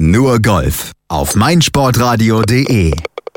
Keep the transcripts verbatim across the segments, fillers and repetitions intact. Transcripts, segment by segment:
Nur Golf auf meinsportradio punkt de.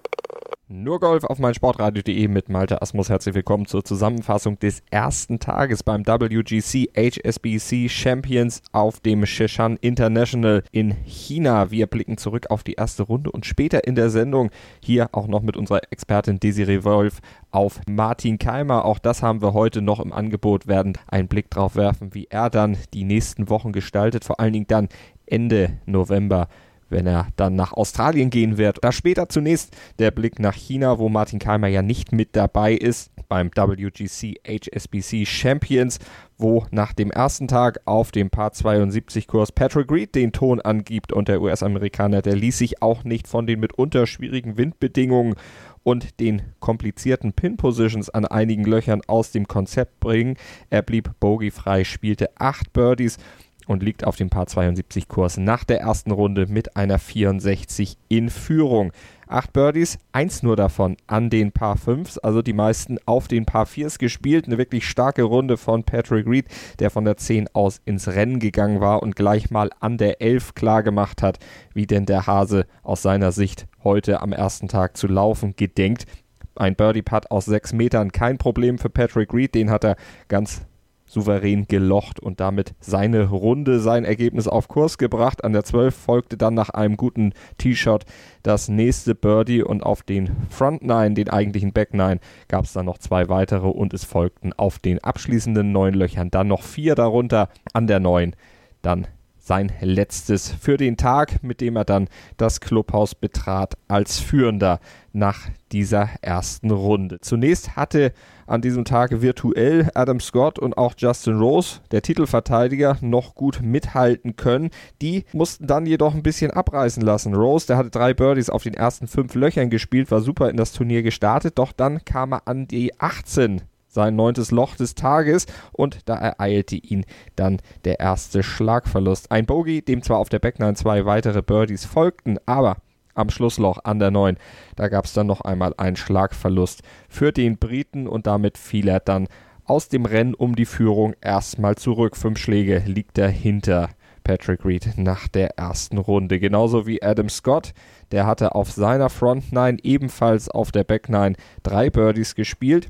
Nur Golf auf meinsportradio punkt de mit Malte Asmus. Herzlich willkommen zur Zusammenfassung des ersten Tages beim W G C H S B C Champions auf dem Zhejiang International in China. Wir blicken zurück auf die erste Runde und später in der Sendung hier auch noch mit unserer Expertin Desiree Wolf auf Martin Kaymer. Auch das haben wir heute noch im Angebot, werden einen Blick drauf werfen, wie er dann die nächsten Wochen gestaltet, vor allen Dingen dann Ende November, wenn er dann nach Australien gehen wird. Da später zunächst der Blick nach China, wo Martin Kaymer ja nicht mit dabei ist, beim W G C H S B C Champions, wo nach dem ersten Tag auf dem Par zweiundsiebzig Kurs Patrick Reed den Ton angibt und der U S-Amerikaner, der ließ sich auch nicht von den mitunter schwierigen Windbedingungen und den komplizierten Pin-Positions an einigen Löchern aus dem Konzept bringen. Er blieb bogiefrei, spielte acht Birdies und liegt auf dem Par zweiundsiebzig Kurs nach der ersten Runde mit einer vierundsechzig in Führung. Acht Birdies, eins nur davon an den Par fünfs, also die meisten auf den Par viers gespielt. Eine wirklich starke Runde von Patrick Reed, der von der zehn aus ins Rennen gegangen war und gleich mal an der elf klar gemacht hat, wie denn der Hase aus seiner Sicht heute am ersten Tag zu laufen gedenkt. Ein Birdie-Putt aus sechs Metern, kein Problem für Patrick Reed, den hat er ganz souverän gelocht und damit seine Runde, sein Ergebnis auf Kurs gebracht. An der zwölf folgte dann nach einem guten Tee-Shot das nächste Birdie und auf den Front Nine, den eigentlichen Back Nine, gab es dann noch zwei weitere und es folgten auf den abschließenden neun Löchern dann noch vier darunter. An der neun dann sein letztes für den Tag, mit dem er dann das Clubhaus betrat als Führender nach dieser ersten Runde. Zunächst hatte an diesem Tag virtuell Adam Scott und auch Justin Rose, der Titelverteidiger, noch gut mithalten können. Die mussten dann jedoch ein bisschen abreißen lassen. Rose, der hatte drei Birdies auf den ersten fünf Löchern gespielt, war super in das Turnier gestartet, doch dann kam er an die achtzehn. Sein neuntes Loch des Tages und da ereilte ihn dann der erste Schlagverlust. Ein Bogey, dem zwar auf der Backnine zwei weitere Birdies folgten, aber am Schlussloch an der neun, da gab es dann noch einmal einen Schlagverlust für den Briten und damit fiel er dann aus dem Rennen um die Führung erstmal zurück. Fünf Schläge liegt er hinter Patrick Reed nach der ersten Runde. Genauso wie Adam Scott, der hatte auf seiner Front Nine ebenfalls auf der Back Nine drei Birdies gespielt.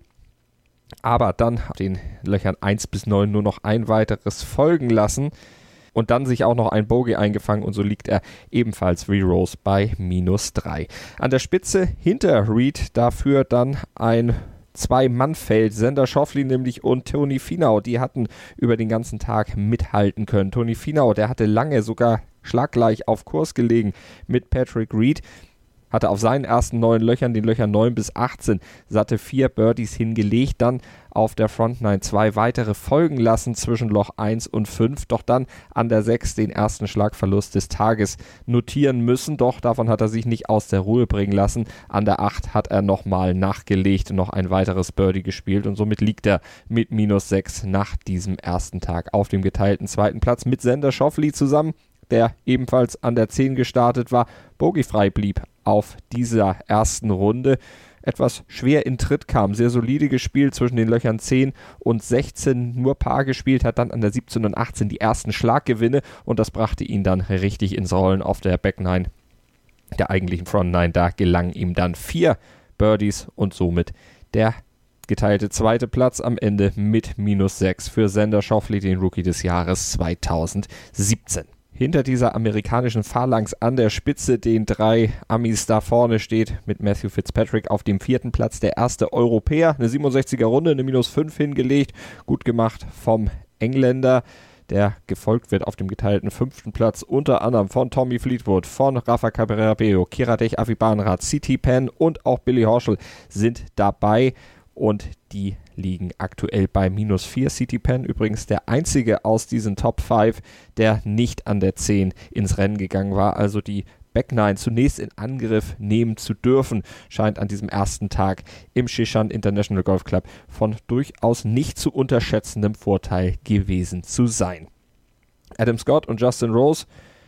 Aber dann auf den Löchern eins bis neun nur noch ein weiteres folgen lassen und dann sich auch noch ein Bogey eingefangen und so liegt er ebenfalls wie Rose bei minus drei. An der Spitze hinter Reed dafür dann ein Zwei-Mann-Feld, Xander Schauffele nämlich und Tony Finau, die hatten über den ganzen Tag mithalten können. Tony Finau, der hatte lange sogar schlaggleich auf Kurs gelegen mit Patrick Reed, hatte auf seinen ersten neun Löchern, den Löchern neun bis achtzehn, satte vier Birdies hingelegt, dann auf der Front Nine zwei weitere folgen lassen zwischen Loch eins und fünf, doch dann an der sechs den ersten Schlagverlust des Tages notieren müssen, doch davon hat er sich nicht aus der Ruhe bringen lassen. An der acht hat er nochmal nachgelegt, noch ein weiteres Birdie gespielt und somit liegt er mit minus sechs nach diesem ersten Tag auf dem geteilten zweiten Platz mit Xander Schauffele zusammen, der ebenfalls an der zehn gestartet war, bogiefrei blieb auf dieser ersten Runde, etwas schwer in Tritt kam, sehr solide gespielt zwischen den Löchern zehn und sechzehn, nur Paar gespielt, hat dann an der siebzehn und achtzehn die ersten Schlaggewinne und das brachte ihn dann richtig ins Rollen auf der Back Nine, der eigentlichen Front Nine. Da gelangen ihm dann vier Birdies und somit der geteilte zweite Platz am Ende mit minus sechs für Xander Schauffele, den Rookie des Jahres zweitausendsiebzehn. Hinter dieser amerikanischen Phalanx an der Spitze, den drei Amis da vorne, steht mit Matthew Fitzpatrick auf dem vierten Platz der erste Europäer. Eine siebenundsechziger Runde, eine minus fünf hingelegt. Gut gemacht vom Engländer, der gefolgt wird auf dem geteilten fünften Platz, unter anderem von Tommy Fleetwood, von Rafa Cabrera-Bello, Kiradech Avibanrat, C T Penn und auch Billy Horschel sind dabei. Und die liegen aktuell bei minus vier. C T Penn übrigens der einzige aus diesen Top fünf, der nicht an der zehn ins Rennen gegangen war. Also die Back Nine zunächst in Angriff nehmen zu dürfen, scheint an diesem ersten Tag im Zhejiang International Golf Club von durchaus nicht zu unterschätzendem Vorteil gewesen zu sein. Adam Scott und Justin Rose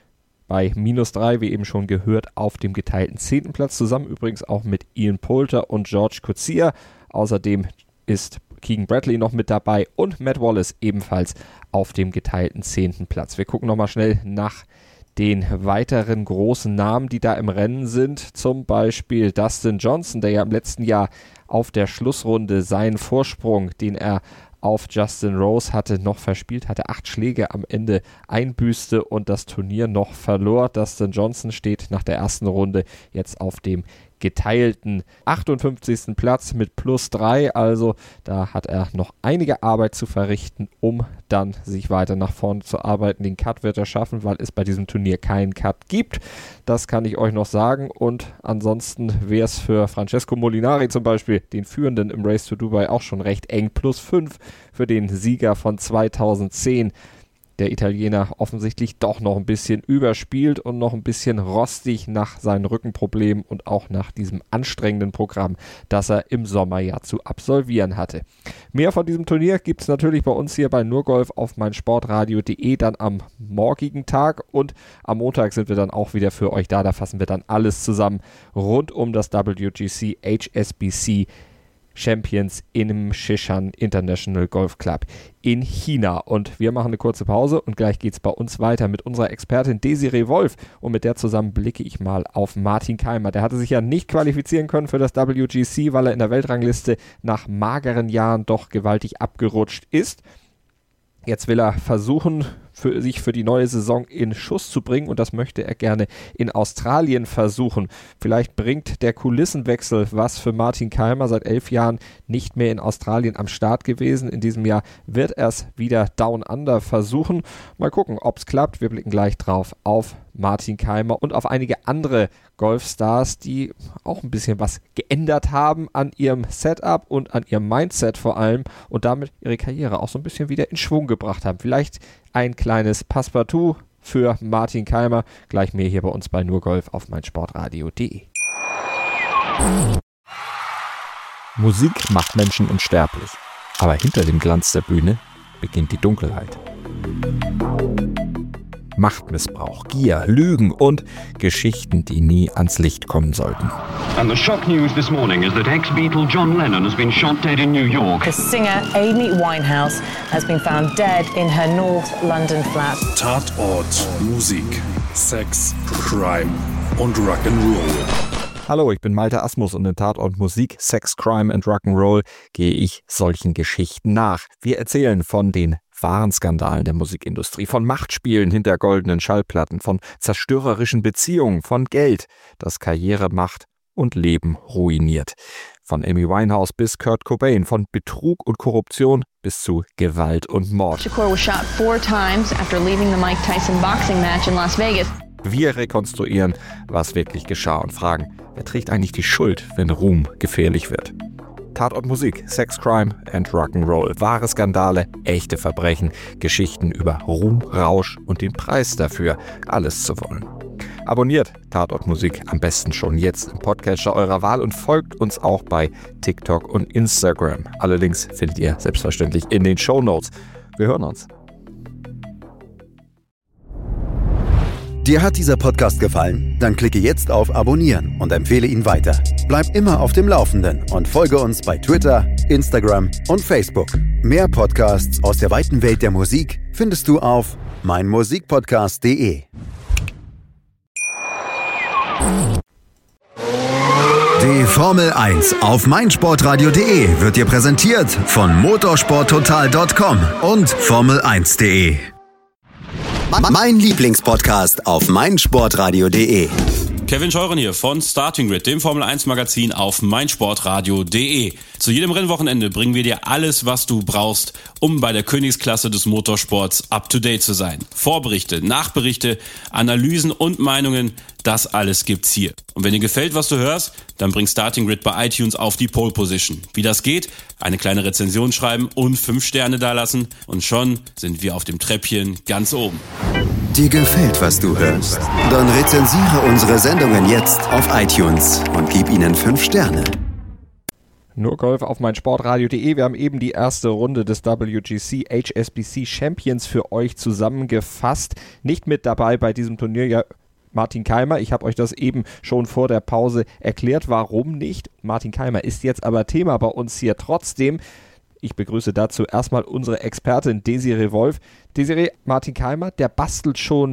bei minus drei, wie eben schon gehört, auf dem geteilten zehnten Platz, zusammen übrigens auch mit Ian Poulter und George Coetzee. Außerdem ist Keegan Bradley noch mit dabei und Matt Wallace ebenfalls auf dem geteilten zehnten Platz. Wir gucken nochmal schnell nach den weiteren großen Namen, die da im Rennen sind. Zum Beispiel Dustin Johnson, der ja im letzten Jahr auf der Schlussrunde seinen Vorsprung, den er auf Justin Rose hatte, noch verspielt, hatte acht Schläge am Ende einbüßte und das Turnier noch verlor. Dustin Johnson steht nach der ersten Runde jetzt auf dem geteilten achtundfünfzigsten Platz mit plus drei, also da hat er noch einige Arbeit zu verrichten, um dann sich weiter nach vorne zu arbeiten. Den Cut wird er schaffen, weil es bei diesem Turnier keinen Cut gibt. Das kann ich euch noch sagen und ansonsten wäre es für Francesco Molinari zum Beispiel, den Führenden im Race to Dubai, auch schon recht eng. Plus fünf für den Sieger von zweitausendzehn. Der Italiener offensichtlich doch noch ein bisschen überspielt und noch ein bisschen rostig nach seinen Rückenproblemen und auch nach diesem anstrengenden Programm, das er im Sommer ja zu absolvieren hatte. Mehr von diesem Turnier gibt es natürlich bei uns hier bei Nurgolf auf meinsportradio punkt de dann am morgigen Tag und am Montag sind wir dann auch wieder für euch da. Da fassen wir dann alles zusammen rund um das W G C H S B C Champions im Zhejiang International Golf Club in China. Und wir machen eine kurze Pause und gleich geht es bei uns weiter mit unserer Expertin Desiree Wolf. Und mit der zusammen blicke ich mal auf Martin Kaymer. Der hatte sich ja nicht qualifizieren können für das W G C, weil er in der Weltrangliste nach mageren Jahren doch gewaltig abgerutscht ist. Jetzt will er versuchen, für sich für die neue Saison in Schuss zu bringen und das möchte er gerne in Australien versuchen. Vielleicht bringt der Kulissenwechsel was für Martin Kaymer, seit elf Jahren nicht mehr in Australien am Start gewesen. In diesem Jahr wird er es wieder Down Under versuchen. Mal gucken, ob es klappt. Wir blicken gleich drauf auf Martin Kaymer und auf einige andere Golfstars, die auch ein bisschen was geändert haben an ihrem Setup und an ihrem Mindset vor allem und damit ihre Karriere auch so ein bisschen wieder in Schwung gebracht haben. Vielleicht ein kleines Passepartout für Martin Kaymer. Gleich mehr hier bei uns bei Nurgolf auf meinsportradio punkt de. Musik macht Menschen unsterblich, aber hinter dem Glanz der Bühne beginnt die Dunkelheit. Machtmissbrauch, Gier, Lügen und Geschichten, die nie ans Licht kommen sollten. And the shock news this morning is that ex-Beatle John Lennon has been shot dead in New York. The singer Amy Winehouse has been found dead in her North London flat. Tatort, Musik, Sex, Crime und Rock'n'Roll. Hallo, ich bin Malte Asmus und in Tatort Musik, Sex, Crime and Rock'n'Roll gehe ich solchen Geschichten nach. Wir erzählen von den wahren Skandalen der Musikindustrie, von Machtspielen hinter goldenen Schallplatten, von zerstörerischen Beziehungen, von Geld, das Karriere macht und Leben ruiniert. Von Amy Winehouse bis Kurt Cobain, von Betrug und Korruption bis zu Gewalt und Mord. Shakur was shot four times after leaving the Mike Tyson boxing match in Las Vegas. Wir rekonstruieren, was wirklich geschah und fragen, wer trägt eigentlich die Schuld, wenn Ruhm gefährlich wird? Tatort Musik, Sex, Crime and Rock'n'Roll. Wahre Skandale, echte Verbrechen, Geschichten über Ruhm, Rausch und den Preis dafür, alles zu wollen. Abonniert Tatort Musik am besten schon jetzt im Podcatcher eurer Wahl und folgt uns auch bei TikTok und Instagram. Alle Links findet ihr selbstverständlich in den Shownotes. Wir hören uns. Dir hat dieser Podcast gefallen? Dann klicke jetzt auf Abonnieren und empfehle ihn weiter. Bleib immer auf dem Laufenden und folge uns bei Twitter, Instagram und Facebook. Mehr Podcasts aus der weiten Welt der Musik findest du auf meinmusikpodcast punkt de. Die Formel eins auf meinsportradio punkt de wird dir präsentiert von motorsporttotal punkt com und formel eins punkt de. Mein Lieblingspodcast auf meinsportradio punkt de. Kevin Scheuren hier von Starting Grid, dem Formel eins Magazin auf meinsportradio punkt de. Zu jedem Rennwochenende bringen wir dir alles, was du brauchst, um bei der Königsklasse des Motorsports up to date zu sein. Vorberichte, Nachberichte, Analysen und Meinungen, das alles gibt's hier. Und wenn dir gefällt, was du hörst, dann bring Starting Grid bei iTunes auf die Pole Position. Wie das geht? Eine kleine Rezension schreiben und fünf Sterne dalassen und schon sind wir auf dem Treppchen ganz oben. Dir gefällt, was du hörst? Dann rezensiere unsere Sendungen jetzt auf iTunes und gib ihnen fünf Sterne. Nurgolf auf meinsportradio punkt de. Wir haben eben die erste Runde des W G C H S B C Champions für euch zusammengefasst. Nicht mit dabei bei diesem Turnier, ja, Martin Kaymer. Ich habe euch das eben schon vor der Pause erklärt, warum nicht. Martin Kaymer ist jetzt aber Thema bei uns hier trotzdem. Ich begrüße dazu erstmal unsere Expertin Desiree Wolf. Desiree, Martin Kaymer, der bastelt schon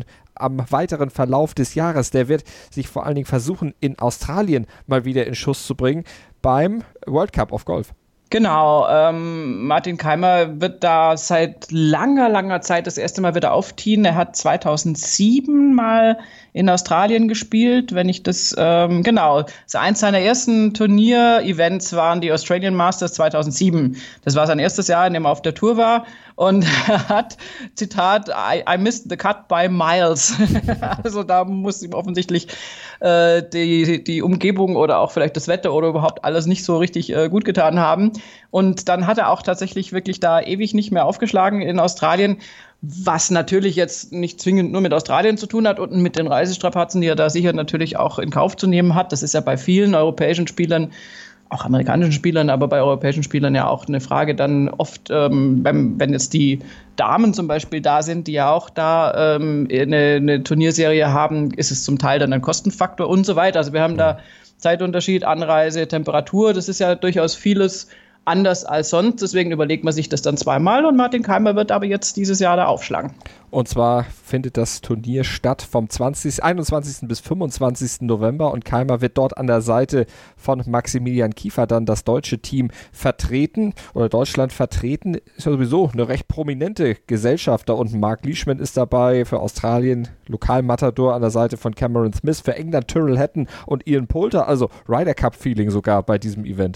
am weiteren Verlauf des Jahres. Der wird sich vor allen Dingen versuchen, in Australien mal wieder in Schuss zu bringen beim World Cup of Golf. Genau, ähm, Martin Kaymer wird da seit langer, langer Zeit das erste Mal wieder aufziehen. Er hat zweitausendsieben mal in Australien gespielt, wenn ich das, ähm, genau, so eins seiner ersten Turnier-Events waren die Australian Masters zweitausendsieben. Das war sein erstes Jahr, in dem er auf der Tour war und er hat, Zitat, I, I missed the cut by miles. Also da muss ihm offensichtlich äh, die, die Umgebung oder auch vielleicht das Wetter oder überhaupt alles nicht so richtig äh, gut getan haben. Und dann hat er auch tatsächlich wirklich da ewig nicht mehr aufgeschlagen in Australien, was natürlich jetzt nicht zwingend nur mit Australien zu tun hat und mit den Reisestrapazen, die er da sicher natürlich auch in Kauf zu nehmen hat. Das ist ja bei vielen europäischen Spielern, auch amerikanischen Spielern, aber bei europäischen Spielern ja auch eine Frage dann oft, ähm, wenn, wenn jetzt die Damen zum Beispiel da sind, die ja auch da ähm, eine, eine Turnierserie haben, ist es zum Teil dann ein Kostenfaktor und so weiter. Also wir haben da Zeitunterschied, Anreise, Temperatur, das ist ja durchaus vieles anders als sonst, deswegen überlegt man sich das dann zweimal und Martin Kaymer wird aber jetzt dieses Jahr da aufschlagen. Und zwar findet das Turnier statt vom zwanzigsten, einundzwanzigsten bis fünfundzwanzigsten November und Kaymer wird dort an der Seite von Maximilian Kiefer dann das deutsche Team vertreten oder Deutschland vertreten. Ist ja sowieso eine recht prominente Gesellschaft da unten. Mark Leishman ist dabei, für Australien Lokalmatador an der Seite von Cameron Smith, für England Tyrrell Hatton und Ian Poulter, also Ryder Cup Feeling sogar bei diesem Event.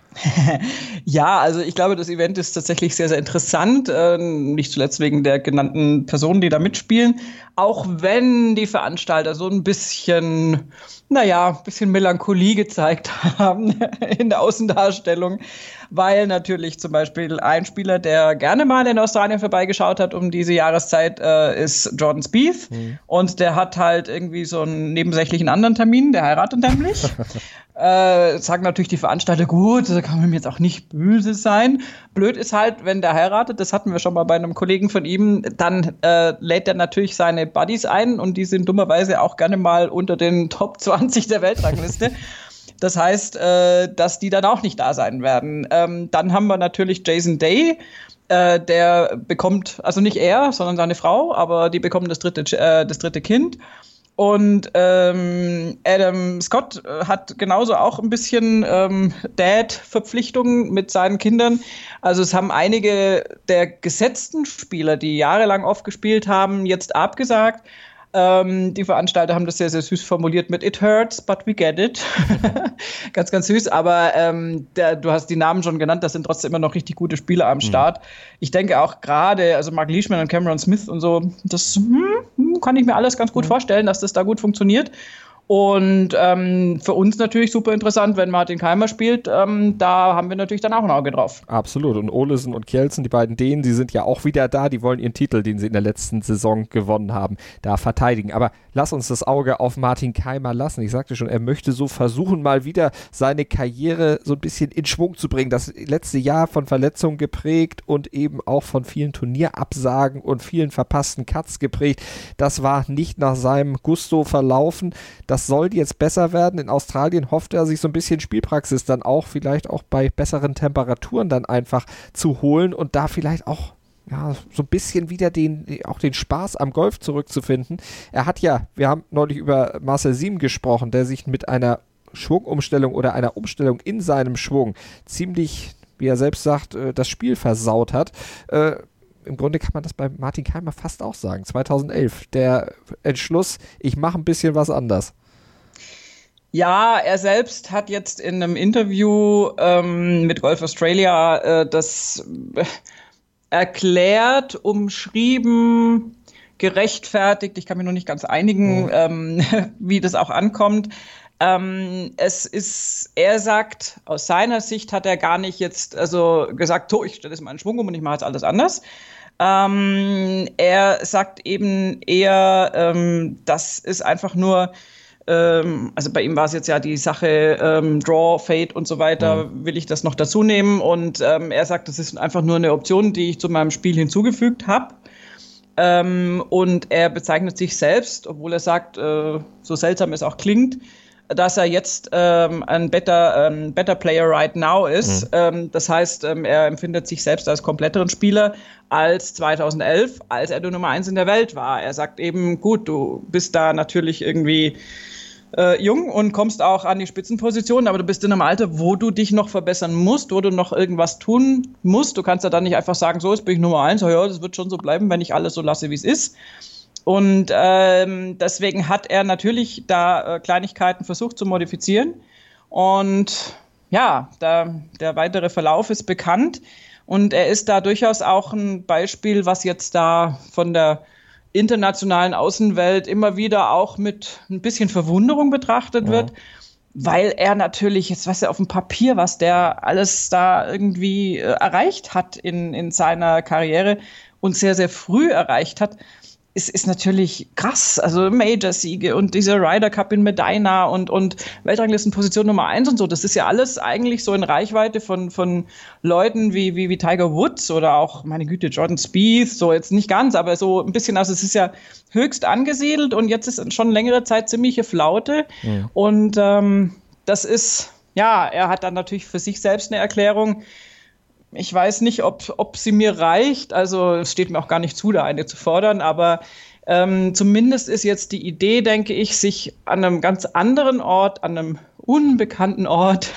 Ja, also ich glaube, das Event ist tatsächlich sehr, sehr interessant, äh, nicht zuletzt wegen der genannten Personen, die da mitspielen, auch wenn die Veranstalter so ein bisschen, naja, ein bisschen Melancholie gezeigt haben in der Außendarstellung, weil natürlich zum Beispiel ein Spieler, der gerne mal in Australien vorbeigeschaut hat um diese Jahreszeit, äh, ist Jordan Spieth mhm. und der hat halt irgendwie so einen nebensächlichen anderen Termin, der heiratet nämlich. Äh, sagen natürlich die Veranstalter, gut, da kann man mir jetzt auch nicht böse sein. Blöd ist halt, wenn der heiratet, das hatten wir schon mal bei einem Kollegen von ihm, dann äh, lädt er natürlich seine Buddies ein und die sind dummerweise auch gerne mal unter den Top zwanzig der Weltrangliste. Das heißt, äh, dass die dann auch nicht da sein werden. Ähm, dann haben wir natürlich Jason Day, äh, der bekommt, also nicht er, sondern seine Frau, aber die bekommen das dritte, äh, das dritte Kind. Und ähm, Adam Scott hat genauso auch ein bisschen ähm, Dad-Verpflichtungen mit seinen Kindern. Also es haben einige der gesetzten Spieler, die jahrelang oft gespielt haben, jetzt abgesagt. Ähm, die Veranstalter haben das sehr, sehr süß formuliert mit It hurts, but we get it. Ganz, ganz süß. Aber ähm, der, du hast die Namen schon genannt, das sind trotzdem immer noch richtig gute Spieler am Start. Mhm. Ich denke auch gerade, also Mark Leishman und Cameron Smith und so, das hm, kann ich mir alles ganz gut mhm. vorstellen, dass das da gut funktioniert. Und ähm, für uns natürlich super interessant, wenn Martin Kaymer spielt. Ähm, da haben wir natürlich dann auch ein Auge drauf. Absolut. Und Olesen und Kjeldsen, die beiden Dänen, die sind ja auch wieder da. Die wollen ihren Titel, den sie in der letzten Saison gewonnen haben, da verteidigen. Aber lass uns das Auge auf Martin Kaymer lassen. Ich sagte schon, er möchte so versuchen, mal wieder seine Karriere so ein bisschen in Schwung zu bringen. Das letzte Jahr von Verletzungen geprägt und eben auch von vielen Turnierabsagen und vielen verpassten Cuts geprägt. Das war nicht nach seinem Gusto verlaufen. Das Das soll jetzt besser werden. In Australien hofft er, sich so ein bisschen Spielpraxis dann auch vielleicht auch bei besseren Temperaturen dann einfach zu holen und da vielleicht auch ja, so ein bisschen wieder den, auch den Spaß am Golf zurückzufinden. Er hat ja, wir haben neulich über Marcel Siem gesprochen, der sich mit einer Schwungumstellung oder einer Umstellung in seinem Schwung ziemlich, wie er selbst sagt, das Spiel versaut hat. Äh, Im Grunde kann man das bei Martin Kaymer fast auch sagen. zweitausendelf, der Entschluss, ich mache ein bisschen was anders. Ja, er selbst hat jetzt in einem Interview ähm, mit Golf Australia äh, das äh, erklärt, umschrieben, gerechtfertigt. Ich kann mich noch nicht ganz einigen, mhm. ähm, wie das auch ankommt. Ähm, es ist, er sagt, aus seiner Sicht hat er gar nicht jetzt also gesagt, so, ich stelle jetzt mal einen Schwung um und ich mache jetzt alles anders. Ähm, er sagt eben eher, ähm, das ist einfach nur also bei ihm war es jetzt ja die Sache ähm, Draw, Fade und so weiter, mhm. will ich das noch dazu nehmen und ähm, er sagt, das ist einfach nur eine Option, die ich zu meinem Spiel hinzugefügt habe ähm, und er bezeichnet sich selbst, obwohl er sagt, äh, so seltsam es auch klingt, dass er jetzt ähm, ein better, ähm, better Player right now ist. Mhm. Ähm, das heißt, ähm, er empfindet sich selbst als kompletteren Spieler als zweitausendelf, als er die Nummer eins in der Welt war. Er sagt eben, gut, du bist da natürlich irgendwie äh, jung und kommst auch an die Spitzenposition, aber du bist in einem Alter, wo du dich noch verbessern musst, wo du noch irgendwas tun musst. Du kannst ja dann nicht einfach sagen, so, jetzt bin ich Nummer eins, ja, das wird schon so bleiben, wenn ich alles so lasse, wie es ist. Und ähm, deswegen hat er natürlich da äh, Kleinigkeiten versucht zu modifizieren. Und ja, da, der weitere Verlauf ist bekannt. Und er ist da durchaus auch ein Beispiel, was jetzt da von der internationalen Außenwelt immer wieder auch mit ein bisschen Verwunderung betrachtet ja. wird. Weil er natürlich, jetzt weißt du, auf dem Papier, was der alles da irgendwie äh, erreicht hat in, in seiner Karriere und sehr, sehr früh erreicht hat, ist, ist natürlich krass. Also Major-Siege und dieser Ryder Cup in Medina und, und Weltranglistenposition Nummer eins und so. Das ist ja alles eigentlich so in Reichweite von, von Leuten wie, wie, wie Tiger Woods oder auch, meine Güte, Jordan Spieth. So jetzt nicht ganz, aber so ein bisschen. Also es ist ja höchst angesiedelt und jetzt ist schon längere Zeit ziemliche Flaute. Ja. Und ähm, das ist, ja, er hat dann natürlich für sich selbst eine Erklärung. Ich weiß nicht, ob, ob sie mir reicht, also es steht mir auch gar nicht zu, da eine zu fordern, aber ähm, zumindest ist jetzt die Idee, denke ich, sich an einem ganz anderen Ort, an einem unbekannten Ort,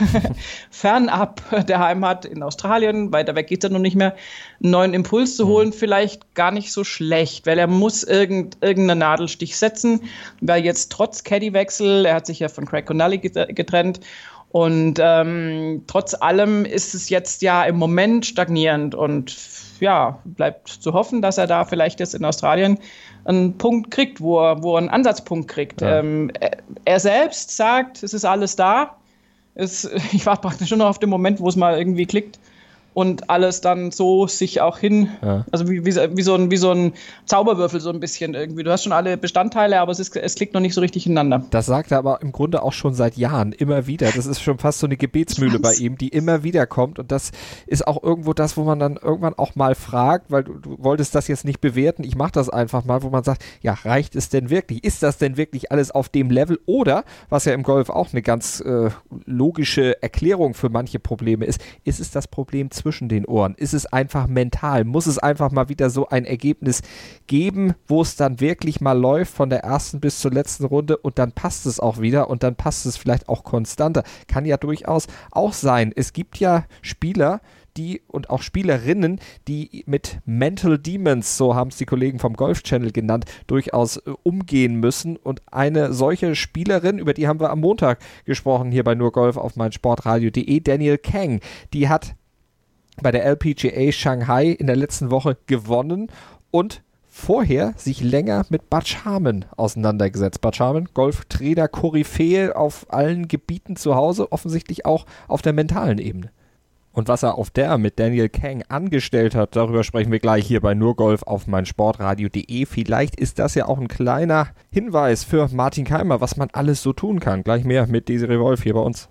fernab der Heimat in Australien, weiter weg geht es ja noch nicht mehr, einen neuen Impuls zu holen, vielleicht gar nicht so schlecht, weil er muss irgend, irgendeinen Nadelstich setzen, weil jetzt trotz Caddy-Wechsel, er hat sich ja von Craig Connolly getrennt, und ähm, trotz allem ist es jetzt ja im Moment stagnierend und ja, bleibt zu hoffen, dass er da vielleicht jetzt in Australien einen Punkt kriegt, wo er, wo er einen Ansatzpunkt kriegt. Ja. Ähm, er, er selbst sagt, es ist alles da. Es, ich warte praktisch schon noch auf den Moment, wo es mal irgendwie klickt. Und alles dann so sich auch hin, ja. also wie, wie, wie, so ein, wie so ein Zauberwürfel so ein bisschen irgendwie. Du hast schon alle Bestandteile, aber es, ist, es klickt noch nicht so richtig ineinander. Das sagt er aber im Grunde auch schon seit Jahren, immer wieder. Das ist schon fast so eine Gebetsmühle bei ihm, die immer wieder kommt. Und das ist auch irgendwo das, wo man dann irgendwann auch mal fragt, weil du, du wolltest das jetzt nicht bewerten, ich mache das einfach mal, wo man sagt, ja, reicht es denn wirklich? Ist das denn wirklich alles auf dem Level? Oder, was ja im Golf auch eine ganz äh, logische Erklärung für manche Probleme ist, ist es das Problem zwischen den Ohren? Ist es einfach mental? Muss es einfach mal wieder so ein Ergebnis geben, wo es dann wirklich mal läuft von der ersten bis zur letzten Runde und dann passt es auch wieder und dann passt es vielleicht auch konstanter. Kann ja durchaus auch sein. Es gibt ja Spieler, die und auch Spielerinnen, die mit Mental Demons, so haben es die Kollegen vom Golf Channel genannt, durchaus äh, umgehen müssen. Und eine solche Spielerin, über die haben wir am Montag gesprochen, hier bei Nur Golf auf meinsportradio punkt de, Danielle Kang, die hat bei der L P G A Shanghai in der letzten Woche gewonnen und vorher sich länger mit Butch Harmon auseinandergesetzt. Butch Harmon, Golftrainer, Koryphäe auf allen Gebieten zu Hause, offensichtlich auch auf der mentalen Ebene. Und was er auf der mit Danielle Kang angestellt hat, darüber sprechen wir gleich hier bei Nur Golf auf meinsportradio punkt de. Vielleicht ist das ja auch ein kleiner Hinweis für Martin Keimer, was man alles so tun kann. Gleich mehr mit Desiree Wolf hier bei uns.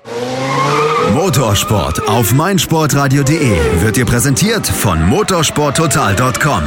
Motorsport auf meinsportradio punkt de wird dir präsentiert von motorsporttotal punkt com.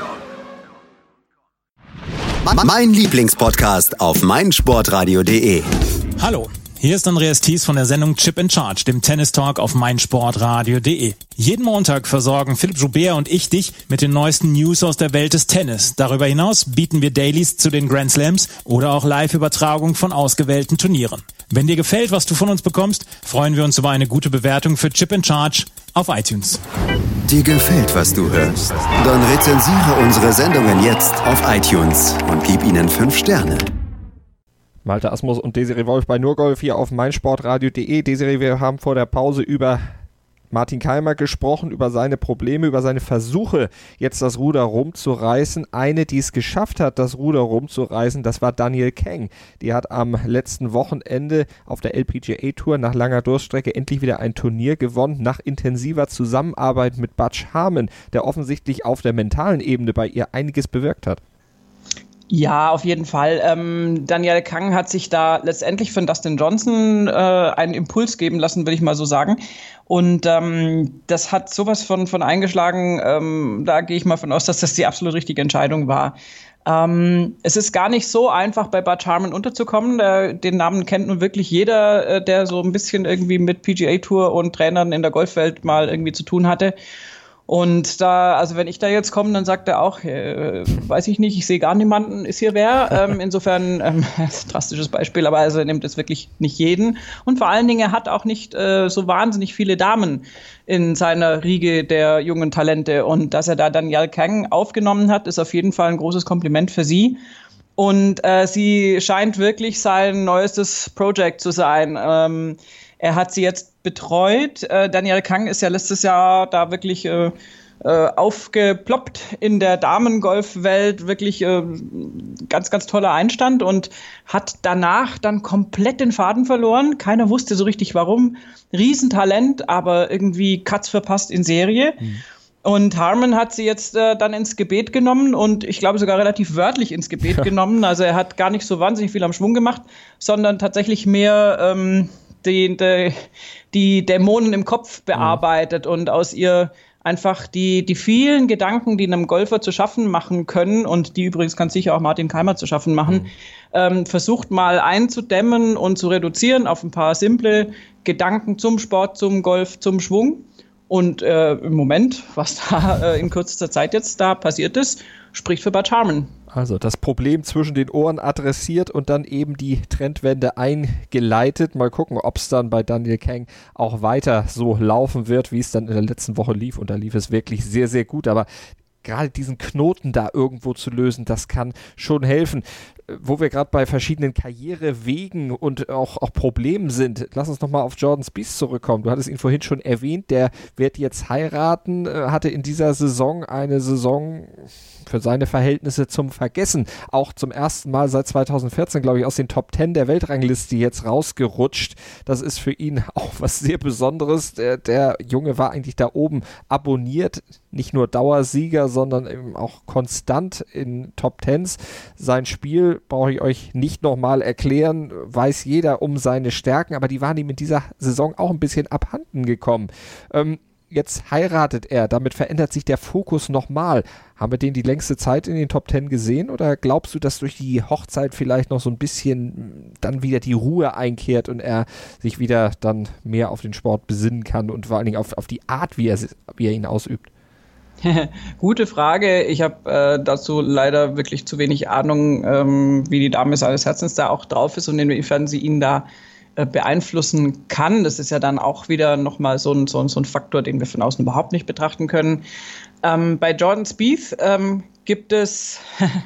Mein Lieblingspodcast auf meinsportradio punkt de. Hallo, hier ist Andreas Thies von der Sendung Chip in Charge, dem Tennis-Talk auf meinsportradio punkt de. Jeden Montag versorgen Philipp Joubert und ich dich mit den neuesten News aus der Welt des Tennis. Darüber hinaus bieten wir Dailies zu den Grand Slams oder auch Live-Übertragung von ausgewählten Turnieren. Wenn dir gefällt, was du von uns bekommst, freuen wir uns über eine gute Bewertung für Chip in Charge auf iTunes. Dir gefällt, was du hörst? Dann rezensiere unsere Sendungen jetzt auf iTunes und gib ihnen fünf Sterne. Malte Asmus und Desiree Wolf bei Nur Golf hier auf meinsportradio punkt de. Desiree, wir haben vor der Pause über Martin Keimer gesprochen, über seine Probleme, über seine Versuche, jetzt das Ruder rumzureißen. Eine, die es geschafft hat, das Ruder rumzureißen, das war Danielle Kang. Die hat am letzten Wochenende auf der L P G A Tour nach langer Durststrecke endlich wieder ein Turnier gewonnen, nach intensiver Zusammenarbeit mit Butch Harmon, der offensichtlich auf der mentalen Ebene bei ihr einiges bewirkt hat. Ja, auf jeden Fall. Ähm, Danielle Kang hat sich da letztendlich von Dustin Johnson äh, einen Impuls geben lassen, würde ich mal so sagen. Und ähm, das hat sowas von, von eingeschlagen. Ähm, da gehe ich mal von aus, dass das die absolut richtige Entscheidung war. Ähm, es ist gar nicht so einfach, bei Butch Harmon unterzukommen. Der, den Namen kennt nun wirklich jeder, äh, der so ein bisschen irgendwie mit P G A-Tour und Trainern in der Golfwelt mal irgendwie zu tun hatte. Und da, also wenn ich da jetzt komme, dann sagt er auch, äh, weiß ich nicht, ich sehe gar niemanden, ist hier wer. Ähm, insofern, ähm, drastisches Beispiel, aber also er nimmt jetzt wirklich nicht jeden. Und vor allen Dingen, er hat auch nicht äh, so wahnsinnig viele Damen in seiner Riege der jungen Talente. Und dass er da Danielle Kang aufgenommen hat, ist auf jeden Fall ein großes Kompliment für sie. Und äh, sie scheint wirklich sein neuestes Projekt zu sein. Ähm, Er hat sie jetzt betreut. Äh, Danielle Kang ist ja letztes Jahr da wirklich äh, äh, aufgeploppt in der Damengolfwelt. Wirklich äh, ganz, ganz toller Einstand und hat danach dann komplett den Faden verloren. Keiner wusste so richtig warum. Riesentalent, aber irgendwie Cuts verpasst in Serie. Mhm. Und Harmon hat sie jetzt äh, dann ins Gebet genommen und ich glaube sogar relativ wörtlich ins Gebet ja. genommen. Also er hat gar nicht so wahnsinnig viel am Schwung gemacht, sondern tatsächlich mehr ähm, Die, die, die Dämonen im Kopf bearbeitet mhm. und aus ihr einfach die, die vielen Gedanken, die einem Golfer zu schaffen machen können und die übrigens kann sicher auch Martin Keimer zu schaffen machen, mhm. ähm, versucht mal einzudämmen und zu reduzieren auf ein paar simple Gedanken zum Sport, zum Golf, zum Schwung. Und äh, im Moment, was da äh, in kürzester Zeit jetzt da passiert ist, spricht für Butch Harmon. Also das Problem zwischen den Ohren adressiert und dann eben die Trendwende eingeleitet. Mal gucken, ob es dann bei Danielle Kang auch weiter so laufen wird, wie es dann in der letzten Woche lief. Und da lief es wirklich sehr, sehr gut. Aber gerade diesen Knoten da irgendwo zu lösen, das kann schon helfen. Wo wir gerade bei verschiedenen Karrierewegen und auch, auch Problemen sind, lass uns nochmal auf Jordan Spieth zurückkommen. Du hattest ihn vorhin schon erwähnt, der wird jetzt heiraten, hatte in dieser Saison eine Saison für seine Verhältnisse zum Vergessen. Auch zum ersten Mal seit zweitausendvierzehn, glaube ich, aus den Top Ten der Weltrangliste jetzt rausgerutscht. Das ist für ihn auch was sehr Besonderes. Der, der Junge war eigentlich da oben abonniert, nicht nur Dauersieger, sondern eben auch konstant in Top Tens. Sein Spiel brauche ich euch nicht nochmal erklären, weiß jeder um seine Stärken, aber die waren ihm in dieser Saison auch ein bisschen abhanden gekommen. Ähm, jetzt heiratet er, damit verändert sich der Fokus nochmal. Haben wir den die längste Zeit in den Top Ten gesehen oder glaubst du, dass durch die Hochzeit vielleicht noch so ein bisschen dann wieder die Ruhe einkehrt und er sich wieder dann mehr auf den Sport besinnen kann und vor allen Dingen auf, auf die Art, wie er, wie er ihn ausübt? Gute Frage. Ich habe äh, dazu leider wirklich zu wenig Ahnung, ähm, wie die Dame seines Herzens da auch drauf ist und inwiefern sie ihn da äh, beeinflussen kann. Das ist ja dann auch wieder nochmal so ein, so, ein, so ein Faktor, den wir von außen überhaupt nicht betrachten können. Ähm, bei Jordan Spieth ähm, gibt es,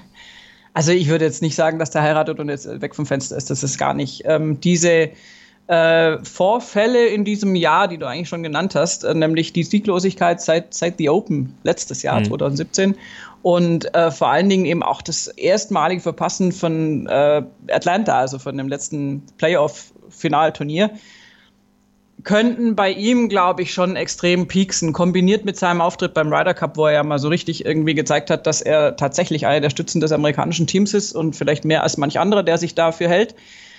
also ich würde jetzt nicht sagen, dass der heiratet und jetzt weg vom Fenster ist. Das ist gar nicht. Ähm, diese Äh, Vorfälle in diesem Jahr, die du eigentlich schon genannt hast, äh, nämlich die Sieglosigkeit seit, seit The Open letztes Jahr, mhm. zwanzig siebzehn und äh, vor allen Dingen eben auch das erstmalige Verpassen von äh, Atlanta, also von dem letzten Playoff-Finalturnier, könnten bei ihm, glaube ich, schon extrem pieksen, kombiniert mit seinem Auftritt beim Ryder Cup, wo er ja mal so richtig irgendwie gezeigt hat, dass er tatsächlich einer der Stützen des amerikanischen Teams ist und vielleicht mehr als manch anderer, der sich dafür hält.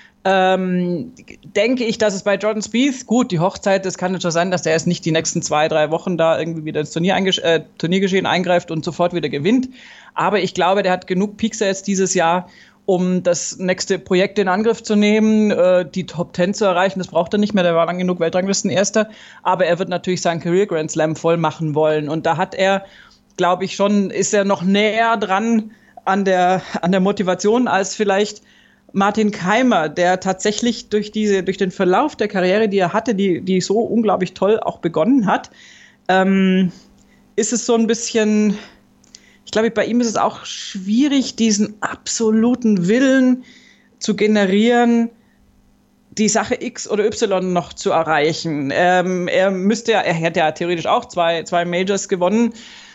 Ähm, denke ich, dass es bei Jordan Spieth, gut, die Hochzeit, das kann schon sein, dass der erst nicht die nächsten zwei, drei Wochen da irgendwie wieder ins Turnier eingesch- äh, Turniergeschehen eingreift und sofort wieder gewinnt. Aber ich glaube, der hat genug Piekser jetzt dieses Jahr, um das nächste Projekt in Angriff zu nehmen, äh, die Top Ten zu erreichen. Das braucht er nicht mehr, der war lang genug Weltranglistenerster. Aber er wird natürlich seinen Career Grand Slam voll machen wollen. Und da hat er, glaube ich, schon, ist er noch näher dran an der, an der Motivation als vielleicht Martin Keimer, der tatsächlich durch diese, durch den Verlauf der Karriere, die er hatte, die, die so unglaublich toll auch begonnen hat, ähm, ist es so ein bisschen, ich glaube, bei ihm ist es auch schwierig, diesen absoluten Willen zu generieren, die Sache X oder Y noch zu erreichen. Ähm, er müsste ja, er hätte ja theoretisch auch zwei, zwei Majors gewonnen.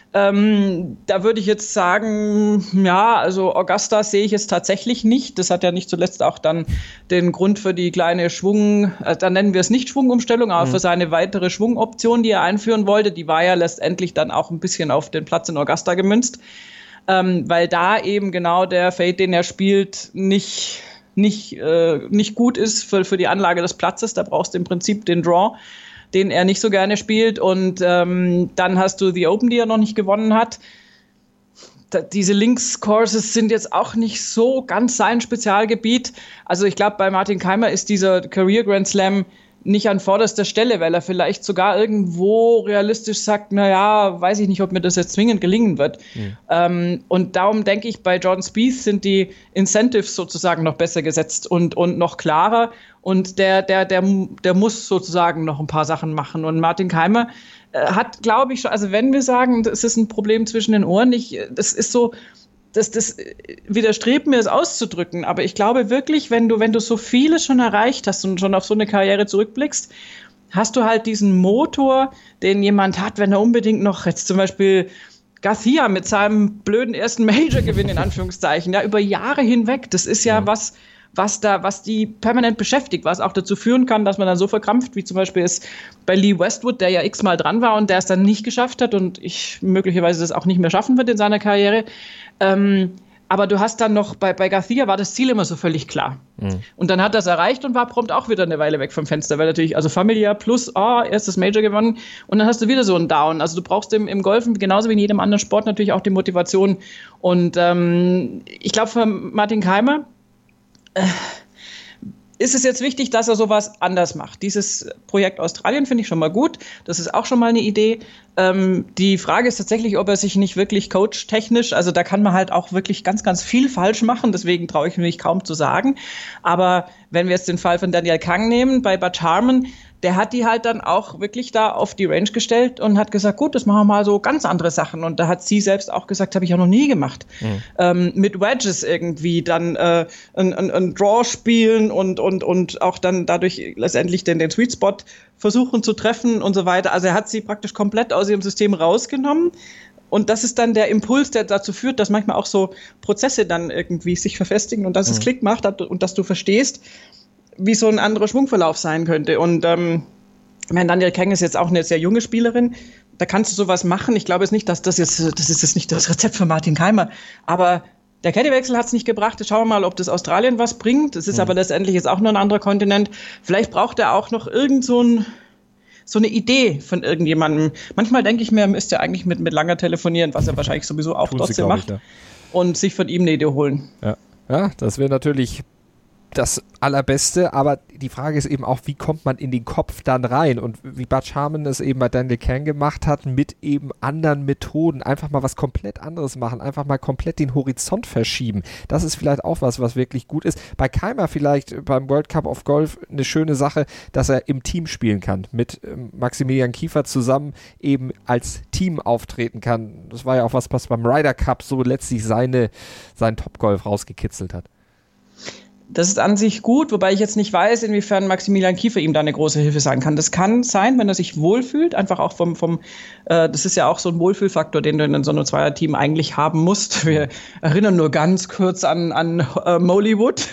Ähm, da würde ich jetzt sagen, ja, also Augusta sehe ich jetzt tatsächlich nicht. Das hat ja nicht zuletzt auch dann den Grund für die kleine Schwung, äh, dann nennen wir es nicht Schwungumstellung, aber mhm. für seine weitere Schwungoption, die er einführen wollte, die war ja letztendlich dann auch ein bisschen auf den Platz in Augusta gemünzt, ähm, weil da eben genau der Fade, den er spielt, nicht, nicht, äh, nicht gut ist für, für die Anlage des Platzes. Da brauchst du im Prinzip den Draw, den er nicht so gerne spielt. Und ähm, dann hast du die Open, die er noch nicht gewonnen hat. da, diese Links-Courses sind jetzt auch nicht so ganz sein Spezialgebiet. Also ich glaube, bei Martin Keimer ist dieser Career Grand Slam nicht an vorderster Stelle, weil er vielleicht sogar irgendwo realistisch sagt, naja, weiß ich nicht, ob mir das jetzt zwingend gelingen wird. Mhm. Ähm, und darum denke ich, bei Jordan Spieth sind die Incentives sozusagen noch besser gesetzt und, und noch klarer. Und der, der, der, der muss sozusagen noch ein paar Sachen machen. Und Martin Keimer äh, hat, glaube ich, schon, also wenn wir sagen, es ist ein Problem zwischen den Ohren, ich, das ist so, Das, das widerstrebt mir, es auszudrücken, aber ich glaube wirklich, wenn du, wenn du so vieles schon erreicht hast und schon auf so eine Karriere zurückblickst, hast du halt diesen Motor, den jemand hat, wenn er unbedingt noch jetzt zum Beispiel Garcia mit seinem blöden ersten Major-Gewinn in Anführungszeichen, ja, über Jahre hinweg, das ist ja was, was da, was die permanent beschäftigt, was auch dazu führen kann, dass man dann so verkrampft, wie zum Beispiel ist bei Lee Westwood, der ja x-mal dran war und der es dann nicht geschafft hat und ich möglicherweise das auch nicht mehr schaffen wird in seiner Karriere. Ähm, aber du hast dann noch, bei, bei Garcia war das Ziel immer so völlig klar. Mhm. Und dann hat er es erreicht und war prompt auch wieder eine Weile weg vom Fenster, weil natürlich, also familiär plus, ah, oh, erstes Major gewonnen und dann hast du wieder so einen Down. Also du brauchst im, im Golfen genauso wie in jedem anderen Sport natürlich auch die Motivation. Und ähm, ich glaube, für Martin Keimer äh, ist es jetzt wichtig, dass er sowas anders macht. Dieses Projekt Australien finde ich schon mal gut. Das ist auch schon mal eine Idee. Ähm, die Frage ist tatsächlich, ob er sich nicht wirklich coach-technisch, also da kann man halt auch wirklich ganz, ganz viel falsch machen. Deswegen traue ich mich kaum zu sagen. Aber wenn wir jetzt den Fall von Daniel Kang nehmen, bei Butch Harmon, der hat die halt dann auch wirklich da auf die Range gestellt und hat gesagt, gut, das machen wir mal so ganz andere Sachen. Und da hat sie selbst auch gesagt, habe ich ja noch nie gemacht. Mhm. Ähm, mit Wedges irgendwie dann äh, ein, ein, ein Draw spielen und, und, und auch dann dadurch letztendlich den, den Sweet Spot versuchen zu treffen und so weiter. Also er hat sie praktisch komplett aus ihrem System rausgenommen. Und das ist dann der Impuls, der dazu führt, dass manchmal auch so Prozesse dann irgendwie sich verfestigen und dass mhm. es Klick macht und dass du verstehst, wie so ein anderer Schwungverlauf sein könnte. Und ähm, ich meine, Daniel Kang ist jetzt auch eine sehr junge Spielerin. Da kannst du sowas machen. Ich glaube jetzt nicht, dass das jetzt, das ist jetzt nicht das Rezept für Martin Keimer. Aber der Caddy-Wechsel hat es nicht gebracht. Jetzt schauen wir mal, ob das Australien was bringt. Das ist mhm. aber letztendlich jetzt auch nur ein anderer Kontinent. Vielleicht braucht er auch noch irgend so ein so eine Idee von irgendjemandem. Manchmal denke ich mir, er müsste ja eigentlich mit, mit Langer telefonieren, was er wahrscheinlich sowieso auch trotzdem macht. Ich, ja. Und sich von ihm eine Idee holen. Ja, ja, das wäre natürlich das Allerbeste, aber die Frage ist eben auch, wie kommt man in den Kopf dann rein und wie Butch Harmon es eben bei Daniel Kang gemacht hat, mit eben anderen Methoden, einfach mal was komplett anderes machen, einfach mal komplett den Horizont verschieben. Das ist vielleicht auch was, was wirklich gut ist. Bei Keimer vielleicht beim World Cup of Golf eine schöne Sache, dass er im Team spielen kann, mit Maximilian Kiefer zusammen eben als Team auftreten kann. Das war ja auch was, was beim Ryder Cup so letztlich seine, seinen Topgolf rausgekitzelt hat. Das ist an sich gut, wobei ich jetzt nicht weiß, inwiefern Maximilian Kiefer ihm da eine große Hilfe sein kann. Das kann sein, wenn er sich wohlfühlt, einfach auch vom, vom äh, das ist ja auch so ein Wohlfühlfaktor, den du in so einem Zweierteam eigentlich haben musst. Wir erinnern nur ganz kurz an, an äh, Mollywood.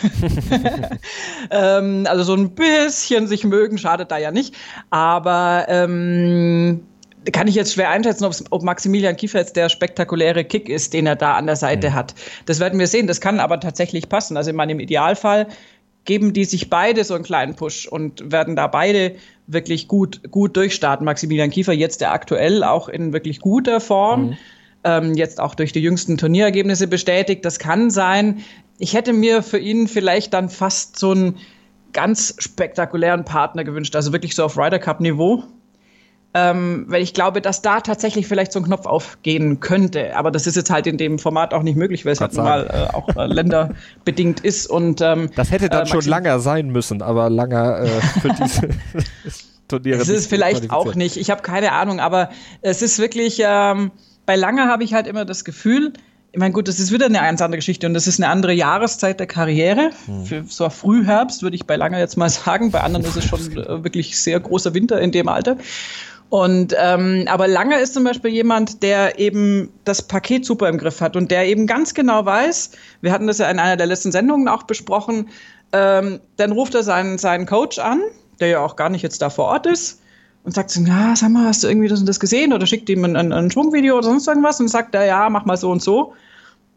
ähm, also so ein bisschen sich mögen, schadet da ja nicht. Aber ähm, kann ich jetzt schwer einschätzen, ob Maximilian Kiefer jetzt der spektakuläre Kick ist, den er da an der Seite mhm. hat. Das werden wir sehen. Das kann aber tatsächlich passen. Also in meinem Idealfall geben die sich beide so einen kleinen Push und werden da beide wirklich gut, gut durchstarten. Maximilian Kiefer jetzt der aktuell auch in wirklich guter Form. Mhm. Ähm, jetzt auch durch die jüngsten Turnierergebnisse bestätigt. Das kann sein. Ich hätte mir für ihn vielleicht dann fast so einen ganz spektakulären Partner gewünscht. Also wirklich so auf Ryder Cup Niveau. Ähm, weil ich glaube, dass da tatsächlich vielleicht so ein Knopf aufgehen könnte. Aber das ist jetzt halt in dem Format auch nicht möglich, weil es halt mal äh, auch äh, länderbedingt ist. Und, ähm, das hätte dann äh, schon Langer sein müssen, aber Langer äh, für diese Turniere. Es ist vielleicht auch nicht, ich habe keine Ahnung, aber es ist wirklich, ähm, bei Langer habe ich halt immer das Gefühl, ich meine, gut, das ist wieder eine ganz andere Geschichte und das ist eine andere Jahreszeit der Karriere. Hm. Für so Frühherbst würde ich bei Langer jetzt mal sagen, bei anderen ist es schon äh, wirklich sehr großer Winter in dem Alter. Und ähm, aber Langer ist zum Beispiel jemand, der eben das Paket super im Griff hat und der eben ganz genau weiß, wir hatten das ja in einer der letzten Sendungen auch besprochen, ähm, dann ruft er seinen, seinen Coach an, der ja auch gar nicht jetzt da vor Ort ist, und sagt so, ja, sag mal, hast du irgendwie das und das gesehen? Oder schickt ihm ein, ein, ein Schwungvideo oder sonst irgendwas und sagt er, ja, mach mal so und so.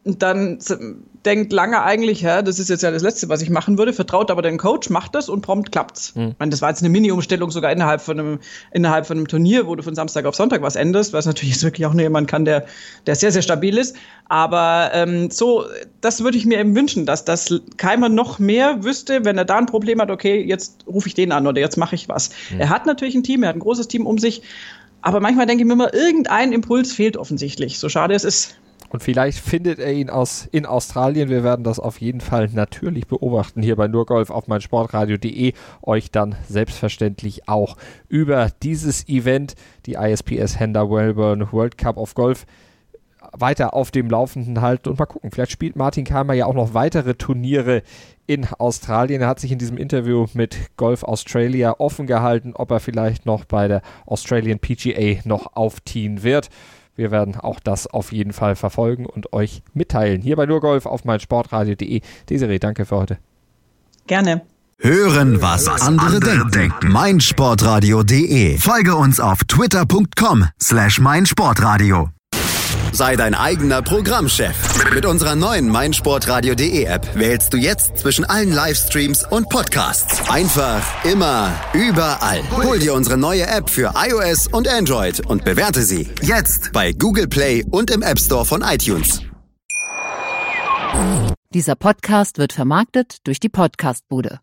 dann denkt Lange eigentlich, ja, das ist jetzt ja das Letzte, was ich machen würde, vertraut aber den Coach, macht das und prompt klappt's. Mhm. Ich meine, das war jetzt eine Mini-Umstellung sogar innerhalb von einem, innerhalb von einem Turnier, wo du von Samstag auf Sonntag was änderst, was natürlich jetzt wirklich auch nur jemand kann, der, der sehr, sehr stabil ist. Aber ähm, so, das würde ich mir eben wünschen, dass das Keimer noch mehr wüsste, wenn er da ein Problem hat, okay, jetzt rufe ich den an oder jetzt mache ich was. Mhm. Er hat natürlich ein Team, er hat ein großes Team um sich, aber manchmal denke ich mir immer, irgendein Impuls fehlt offensichtlich, so schade es ist. Und vielleicht findet er ihn aus, in Australien. Wir werden das auf jeden Fall natürlich beobachten hier bei Nurgolf auf meinsportradio punkt de. Euch dann selbstverständlich auch über dieses Event, die I S P S Hender Melbourne World Cup of Golf, weiter auf dem Laufenden halten und mal gucken. Vielleicht spielt Martin Keimer ja auch noch weitere Turniere in Australien. Er hat sich in diesem Interview mit Golf Australia offen gehalten, ob er vielleicht noch bei der Australian P G A noch aufziehen wird. Wir werden auch das auf jeden Fall verfolgen und euch mitteilen. Hier bei Nurgolf auf meinsportradio punkt de. Desiree, danke für heute. Gerne. Hören, was, was andere, andere denken. meinsportradio punkt de. Folge uns auf twitter punkt com slash meinsportradio. Sei dein eigener Programmchef. Mit unserer neuen meinsportradio punkt de App wählst du jetzt zwischen allen Livestreams und Podcasts. Einfach, immer, überall. Hol dir unsere neue App für iOS und Android und bewerte sie jetzt bei Google Play und im App Store von iTunes. Dieser Podcast wird vermarktet durch die Podcastbude.